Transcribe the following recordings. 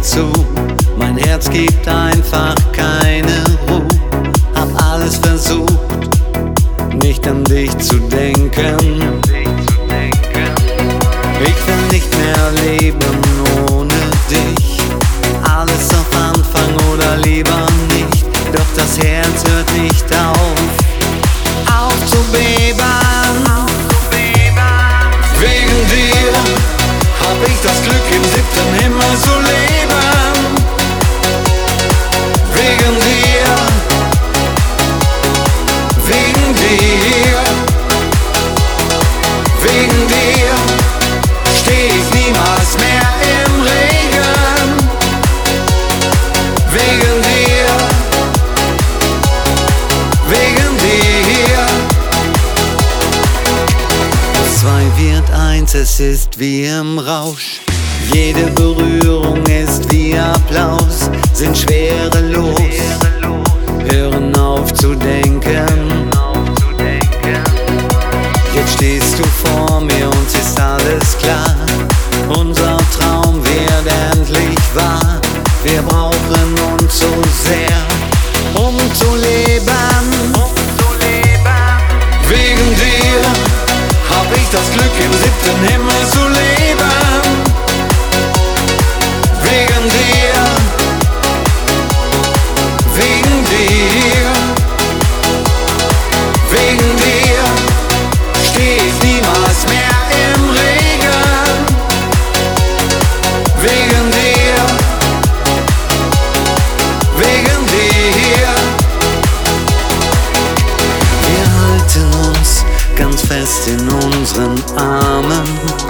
zu. Mein Herz gibt einfach keine Ruhe. Hab alles versucht, nicht an dich zu denken. Ich will nicht mehr leben ohne dich. Alles auf Anfang oder lieber nicht. Doch das Herz hört nicht auf zu beben. Wegen dir hab ich das Glück im 7. Himmel zu leben. Wegen dir, wegen dir, wegen dir steh ich niemals mehr im Regen. Wegen dir, wegen dir. Aus 2 wird 1, es ist wie im Rausch. Jede Berührung ist wie Applaus, sind schwerelos, hören auf zu denken. Jetzt stehst du vor mir und ist alles klar. Unser Traum wird endlich wahr. Wir brauchen uns so sehr, um zu leben. Wegen dir hab ich das Glück im 7. Himmel zu leben. Wegen dir, wegen dir, wegen dir steh ich niemals mehr im Regen. Wegen dir, wegen dir. Wir halten uns ganz fest in unseren Armen,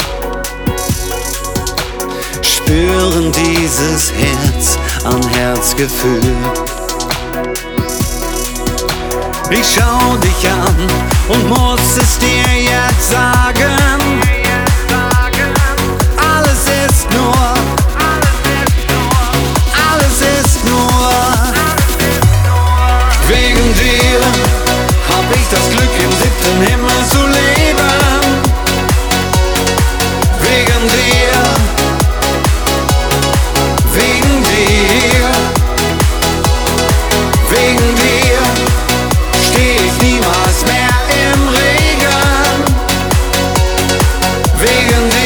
spüren dieses Herz an Herzgefühl. Ich schau dich an und muss es dir jetzt sagen. Alles ist nur, alles ist nur. Wegen dir hab ich das Glück im 7. Himmel zu leben. Wegen dir, wegen dir, wegen dir steh ich niemals mehr im Regen. Wegen dir.